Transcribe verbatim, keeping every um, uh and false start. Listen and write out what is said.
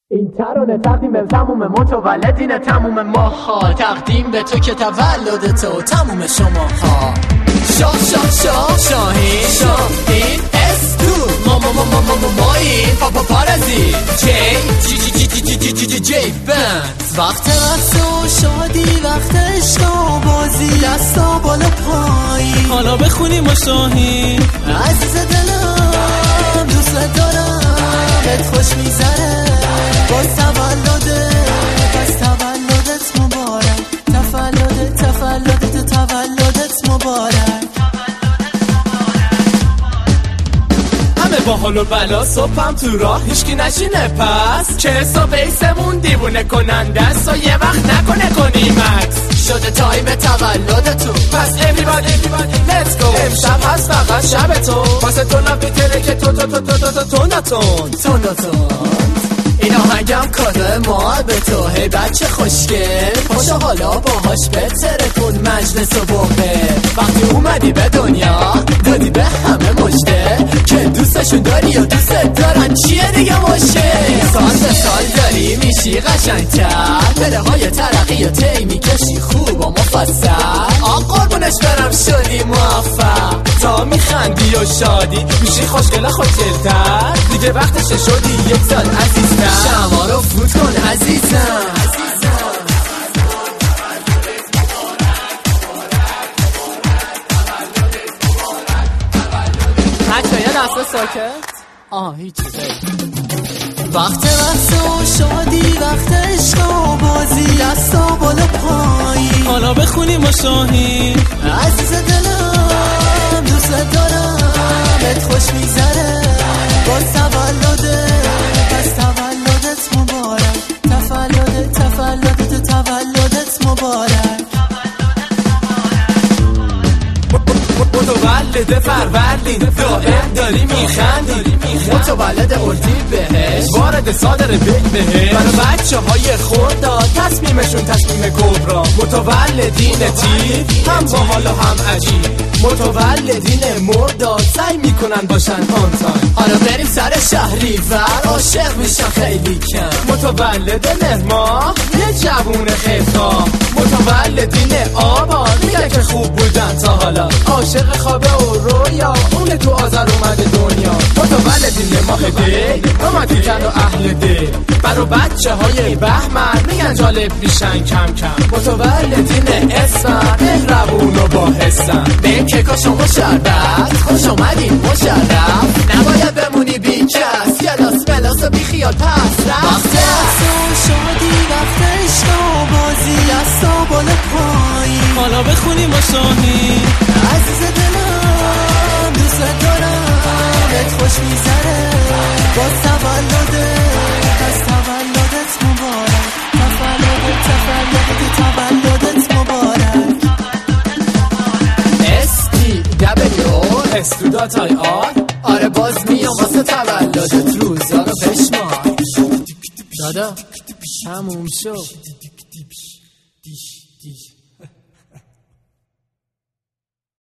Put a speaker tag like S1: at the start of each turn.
S1: این ترانه تقدیم به تموم متولدین تموم ماها، تقدیم به تو که تولد تو تموم شماها. شاه شاه شاه شاهین شاهین اس تو ما ما ما ما ما ما مایی پاپا پارازی جی جی جی جی جی جی جی جی بند. وقت رقص و شادی، وقت عشق و بازی، دستا بالا پایی،
S2: حالا بخونیم و شاهین.
S1: عزیز دلم دوست دارم، بهت خوش میذاره باز تولده، پس تولدت مبارک، تولدت تولدت تولدت مبارک.
S2: همه با حال و بلا، صبحم تو راه هیچکی نشینه، پس چه حساب ایسمون دیوونه کننده است و یه وقت نکنه کنیم عکس.
S1: شده تایم تولدتون،
S2: پس everybody let's go. امشب هست فقط شب تو، واسه تو نبیتره که تو تو تو تو تو تو نتون
S1: تون تون. این آهنگم کاده ما به تو، هی بچه خوشگل پاشو حالا باهاش بتره کن مجلس و بوقه. وقتی اومدی به دنیا دادی به همه مجده که دوستشون داری و دوست دارن، چیه دیگه مشکل؟ سال به سال داری میشی قشنگتر، پله های ترقی و تی میکشی خوب و مفصل. آق قربونش برم شدی موفق،
S2: تا میخندی و شادی میشی خوشگل خوشگلتر، دیگه وقتشه شدی یک سال عزیزتر.
S1: شما رو فوت کن عزیزم.
S2: بچه یه لحظه ساکت.
S1: آه هیچی وقت رقص و شادی، وقت عشق و بازی، دستا بالا پایی،
S2: حالا بخونیم و شاهین.
S1: عزیز دلم دوست دارم، بهت خوش میذاره باز تولده، پس تولدت مبارک، تولدت تولدت تولدت مبارک.
S2: متولد فروردین دائم داری میخندی، متولد اردی بهش وارد صادر بیگ بهش. برای بچه های خورداد تصمیمشون تصمیم کبرا، متولدین تیر هم با حالا هم عجیب، متولدین مرداد سعی میکنن باشن آن تایم.
S1: حالا بریم سر شهری ور، عاشق میشن خیلی کم.
S2: متولد مهما یه جوون خیرخواه، متولدین آبان میگن که خوب بودن تا حالا، عاشق خوابه و رویا اون تو آذر اومده دنیا. متولدین ماه دی رومانتیکن و اهل دی، برا بچه های بهمن میگن جالب میشن کم کم. متولدین اسفن مهربون و با حسن،
S1: به این کیکا شما شربت خوش آمدین مشرف، نباید بمونی بی کس، یه لاس ملاس و بی خیال پس رفت. وقت عصر و شادی، وقت عشق و بازی، دستا بالا پایی،
S2: حالا بخونیم و شاهین.
S1: عزیز دلم دوست دارم، بهت خوش میذاره باز تولده، پس تولدت مبارک، تولدت تولدت تولدت مبارک. اس تی دبلیو
S2: استودات های آر،
S1: آره باز میام واسه تولدت، روزا رو بشمار دادا تموم شد.